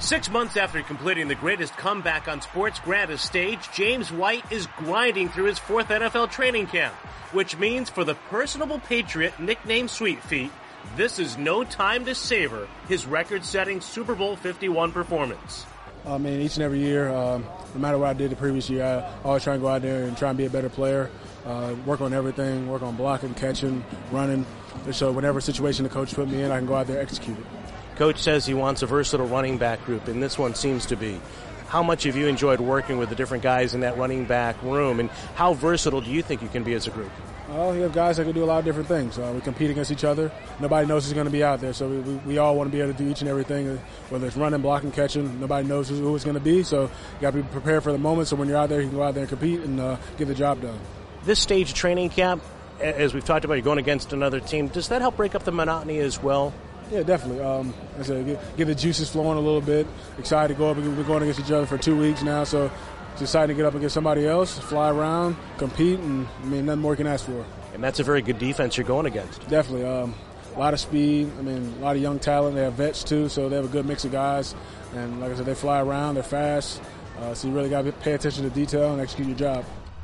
6 months after completing the greatest comeback on sports' grandest stage, James White is grinding through his 4th NFL training camp, which means for the personable Patriot nicknamed Sweet Feet, this is no time to savor his record-setting Super Bowl 51 performance. I mean, each and every year, no matter what I did the previous year, I always try and go out there and try and be a better player, work on everything, work on blocking, catching, running. So whatever situation the coach put me in, I can go out there and execute it. Coach says he wants a versatile running back group, and this one seems to be. How much have you enjoyed working with the different guys in that running back room, and how versatile do you think you can be as a group? Well, you have guys that can do a lot of different things. We compete against each other. Nobody knows who's going to be out there, so we all want to be able to do each and everything, whether it's running, blocking, catching. Nobody knows who it's going to be, so you got to be prepared for the moment, so when you're out there, you can go out there and compete and get the job done. This stage of training camp, as we've talked about, you're going against another team. Does that help break up the monotony as well? Yeah, definitely. I said, get the juices flowing a little bit. Excited to go up. We've been going against each other for 2 weeks now, so it's exciting to get up against somebody else, fly around, compete, and nothing more you can ask for. And that's a very good defense you're going against. Definitely. A lot of speed. A lot of young talent. They have vets too, so they have a good mix of guys. And like I said, they fly around. They're fast. So you really got to pay attention to detail and execute your job.